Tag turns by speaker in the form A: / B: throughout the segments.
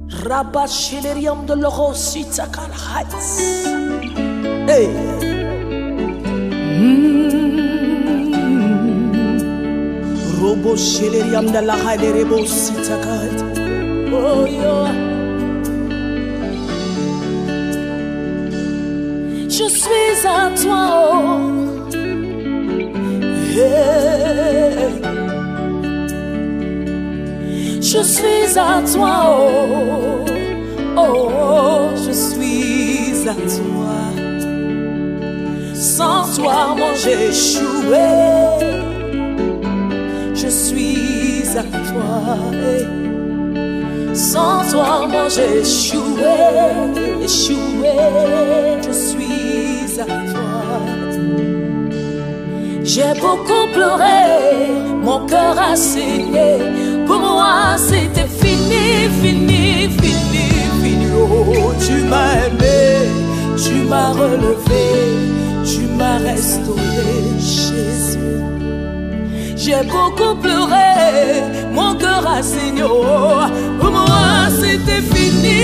A: Rabashileriam de l'Orosita Kalhais. Hey. Robo Shileriam de la Haderebo Sitakat. Oh, yeah. Je suis à toi, oh. Hey. Je suis à toi, oh. Oh, je suis à toi. Sans toi, moi j'ai échoué. Je suis à toi. Hey. Sans toi, moi j'ai échoué. Je suis à toi. J'ai beaucoup pleuré, mon cœur a saigné. Pour moi, c'était fini. Oh, tu m'as aimé, tu m'as relevé, tu m'as restauré, Jésus. J'ai beaucoup pleuré, mon cœur a saigné. Oh, pour moi, c'était fini.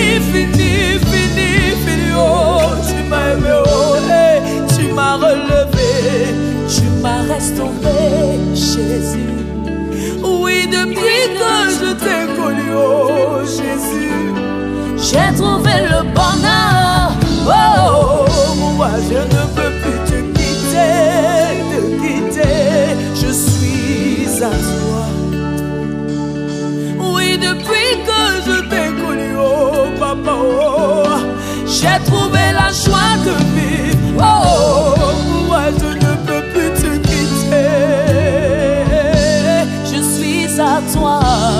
A: Oh, tu m'as aimé, oh, hey, tu m'as relevé, tu m'as restauré, Jésus. Oui, depuis que je t'ai connu, oh Jésus, j'ai trouvé le bonheur. Oh, moi je ne peux plus te quitter, je suis à toi. Oui, depuis que je t'ai connu, oh papa, oh, j'ai trouvé la joie de vivre. Oh, moi je ne peux plus te quitter. Je suis à toi,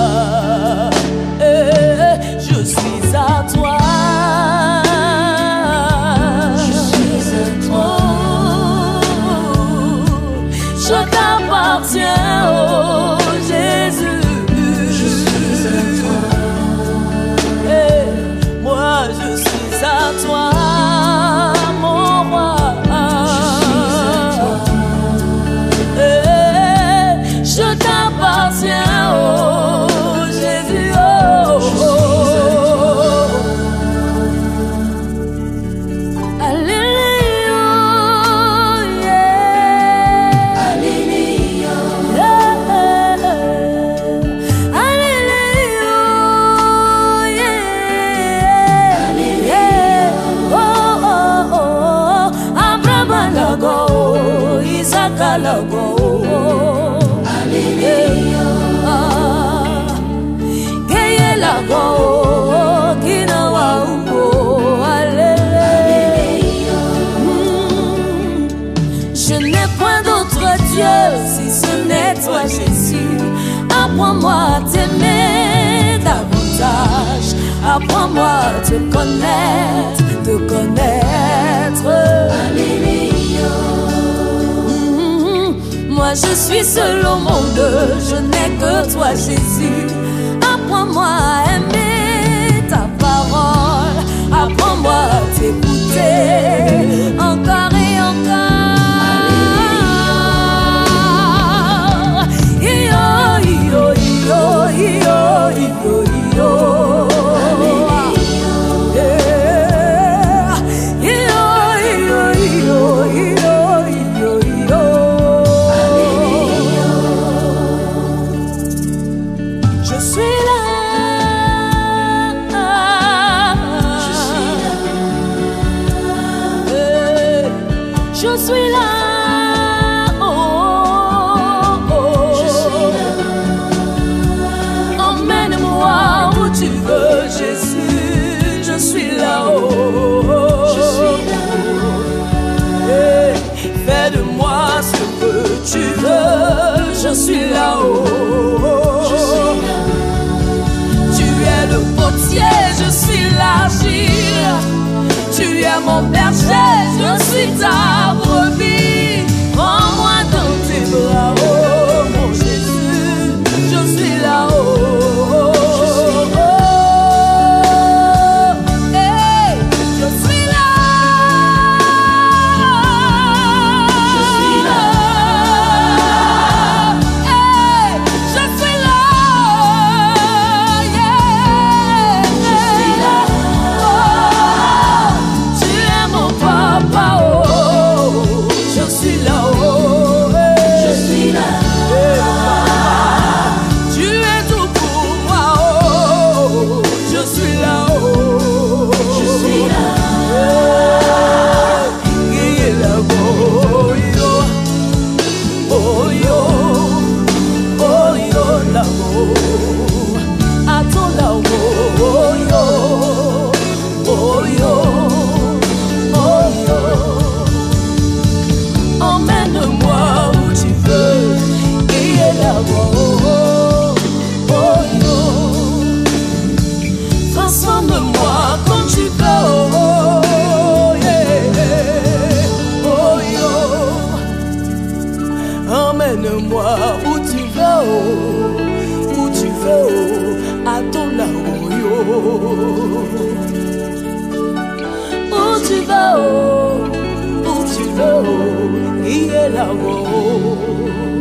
A: je suis à toi, je suis à toi, je t'appartiens, oh Jésus, je suis à toi, moi je suis à toi, mon roi, je t'appartiens, oh Jésus, oh, Alléluia, yeah. Alléluia, yeah. Alléluia, yeah. Oh, oh, oh. Abraham alago, Isaac alago. Je n'ai point d'autre Dieu si ce n'est toi, Jésus. Apprends-moi à t'aimer davantage. Apprends-moi à te connaître. Alléluia. Moi je suis seul au monde, je n'ai que toi, Jésus. Apprends-moi à aimer ta parole. Apprends-moi à t'écouter encore et encore. Je suis là, oh, oh, oh. Je suis là. Emmène-moi où tu veux, Jésus. Je suis là, oh, oh. Je suis là. Fais de moi ce que tu veux. Je suis là, oh, oh. Je suis là. Tu es le potier, je suis l'argile. Tu es mon berger, je suis ta brebis. Prends-moi dans tes bras, oh mon Jésus. Je suis là, oh, oh, oh, oh. Hey, je suis là. Je suis là. Hey, je suis là. ton là-haut. Où tu vas, où tu vas, il est là-haut.